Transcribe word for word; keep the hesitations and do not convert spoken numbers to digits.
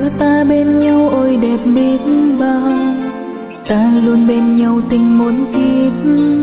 ta bên nhau ôi đẹp biết bao, ta luôn bên nhau tình muôn kiếp.